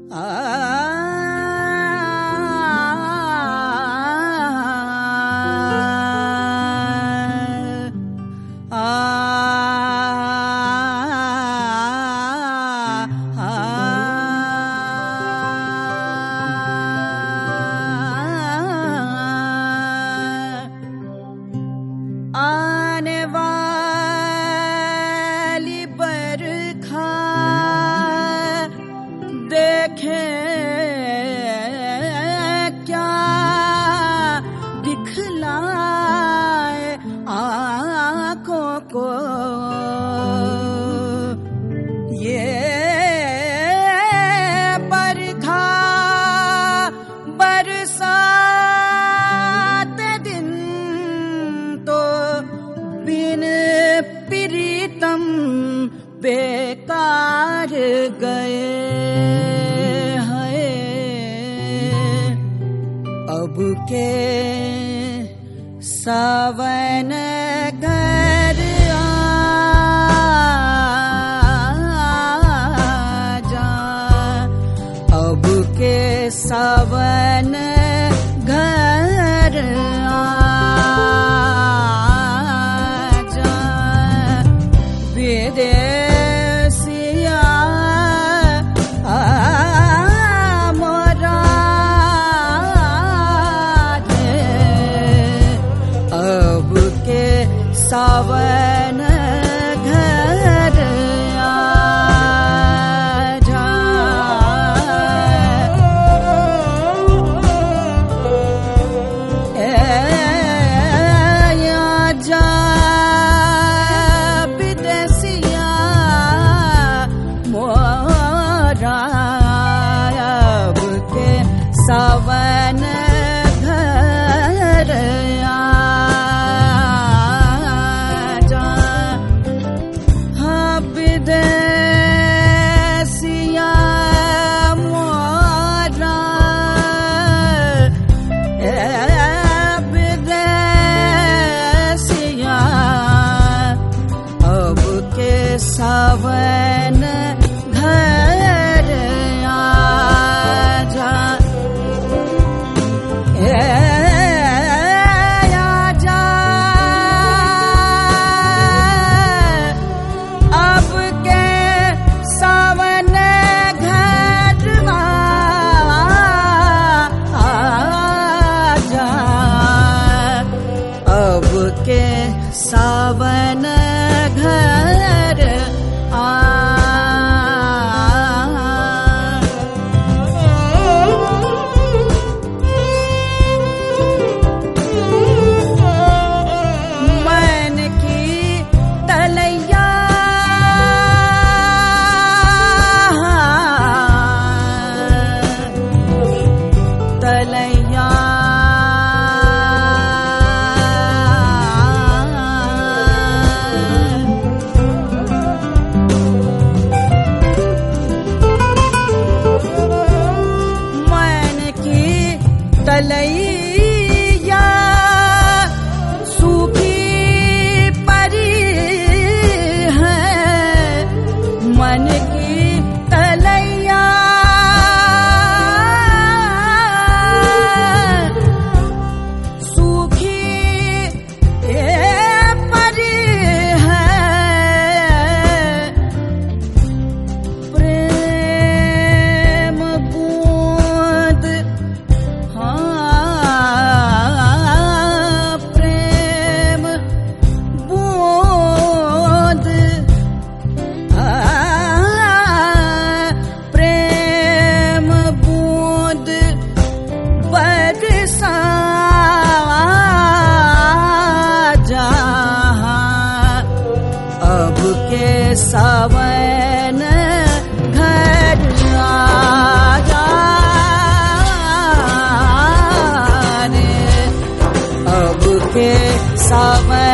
आने वाली बरखा देखे क्या दिखलाए आँखों को, ये बरखा बरसात दिन तो बिन प्रीतम बेकार गए हैं। अब के सावन घर आजा, अब के सावन घर आजा, विदेशिया मोरा दे, अब के सावन घर आजा। आजा विदेशिया मोरा, अब के सावन घर आजा। हाँ विदेशिया मोरा, विदेशिया अब के सावन घर आजा। आजा अब के सावन घर आजा, अब के सावन घर मन की तलैया तलैया मन की तलैया सूखी परी है, मन की तलैया सूखी परी है। प्रेम बूंद, हाँ प्रेम बूंद, प्रेम बूंद बरसा जहाँ, अब के सावन घर आजा रे, अब के सावन